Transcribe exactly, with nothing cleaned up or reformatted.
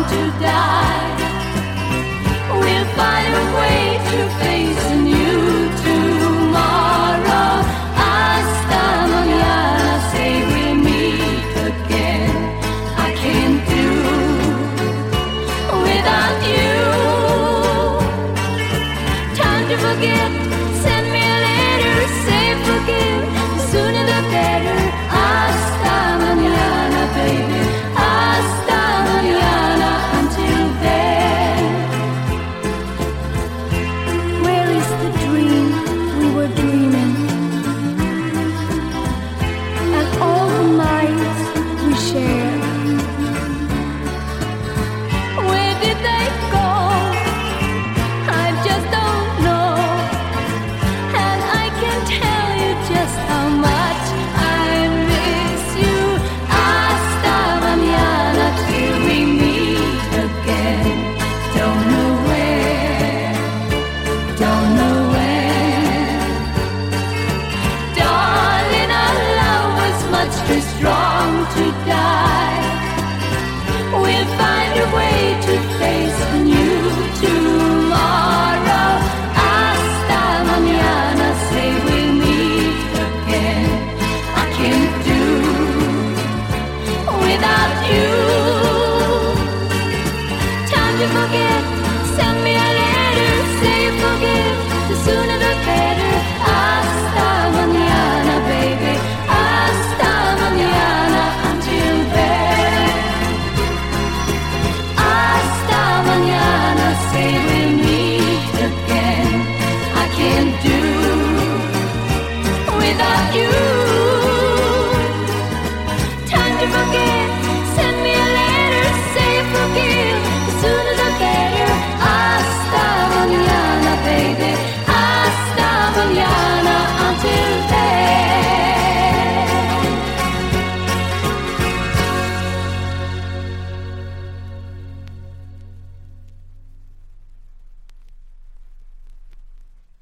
to die. We'll find a way to face a new tomorrow. Hasta mañana, say we'll meet again. I can't do without you. Time to forget, send me a letter, say forgive, the sooner the better. Hasta mañana, baby, hasta mañana. Until then, where is the dream we were dreaming? And all the nights we shared, where did they go? I just don't know. And I can tell you just how much I miss you. Hasta mañana, till we meet again. Don't know where, don't know when. Darling, our love was much too strong to die. We'll find